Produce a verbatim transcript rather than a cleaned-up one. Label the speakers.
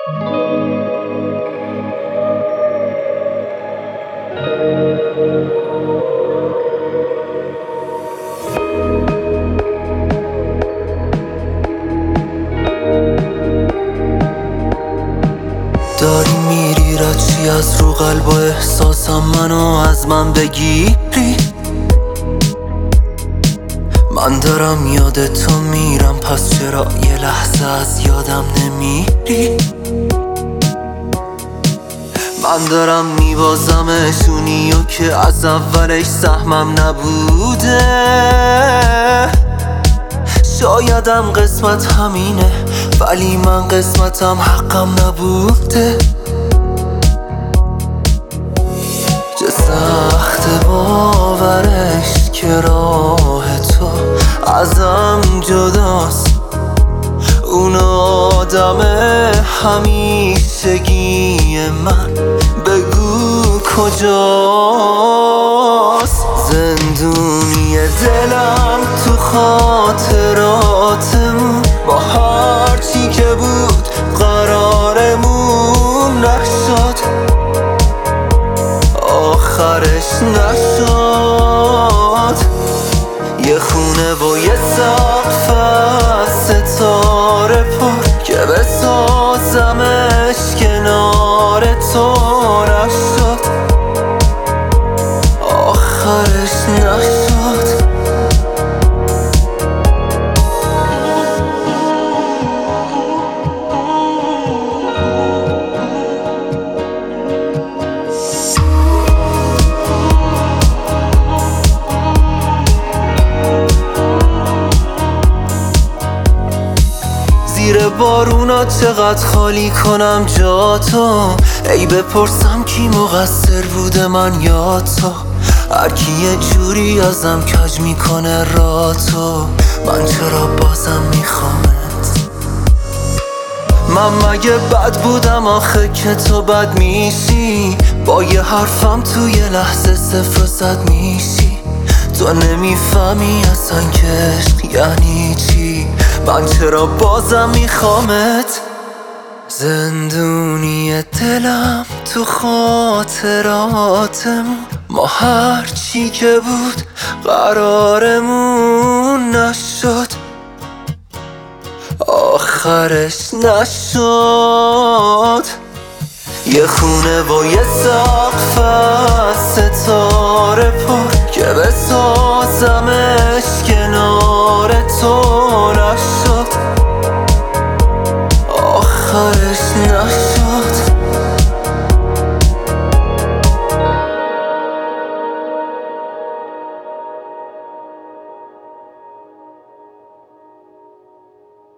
Speaker 1: داری میری رچی از رو قلب و احساسم منو از من بگیری. من دارم یاد تو میرم، پس چرا یه لحظه از یادم نمیری؟ من دارم میبازمشونی و که از اولش سهمم نبوده. شایدم قسمت همینه، ولی من قسمتم حقم نبوده. چه سخت باورش که راه تو ازم جداست. اون آدم همیشگی من بگو کجاست؟ زندونی دلم تو خاطراتمون، با هرچی که بود قرارمون نشد، آخرش نشد. یه خونه و یه سقف از ستاره پر که بسازمش کنار تو نشد، آخرش نشد. زیر بارونا چقدر خالی کنم جا تو، ای بپرسم کی مقصر بوده من یا تو. هرکی یه جوری ازم کج میکنه را تو، من چرا بازم میخوامت؟ من مگه بد بودم آخه که تو بد میشی؟ با یه حرفم تو یه لحظه صفر و صد میشی. تو نمیفهمی اصلا که عشق یعنی چی، من چرا بازم میخوامت؟ زندونی دلم تو خاطراتمون، ما هرچی که بود قرارمون نشد، آخرش نشد. یه خونه و یه سقف از ستاره پر که بسازمش کنار تو نشد، آخرش نشد.